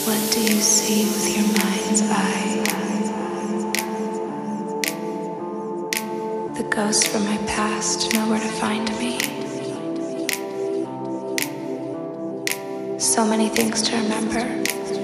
What do you see with your mind's eye? The ghosts from my past know where to find me. So many things to remember.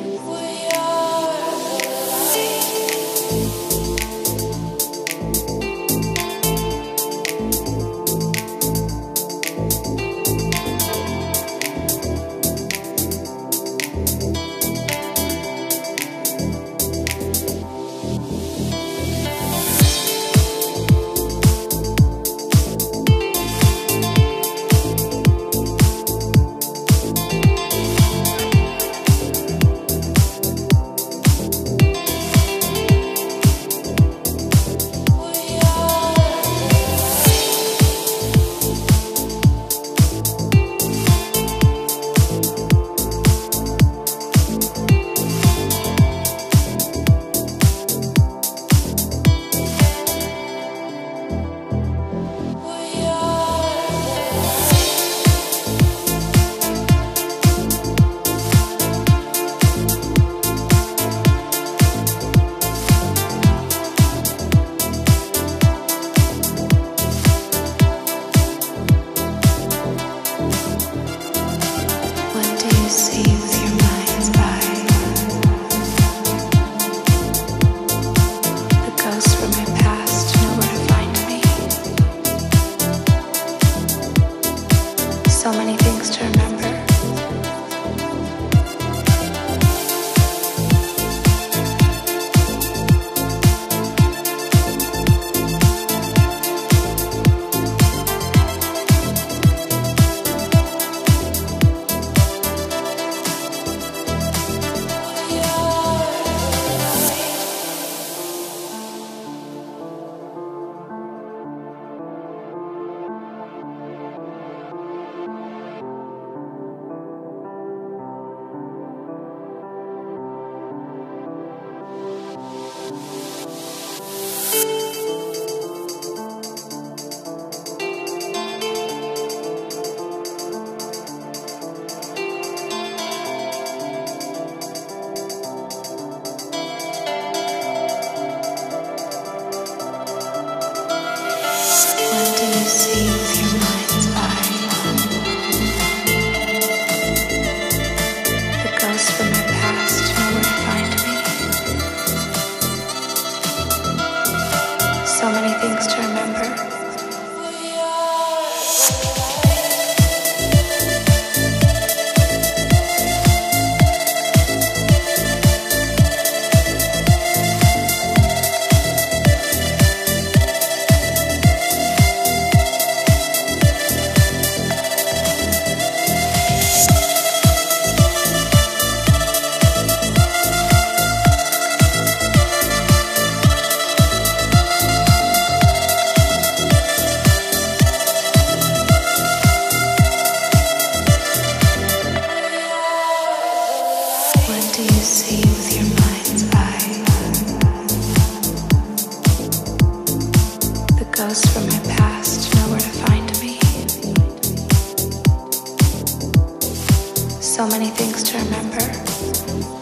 So many things to remember. So many things to remember. What do you see with your mind's eye? The ghosts from my past know where to find me. So many things to remember.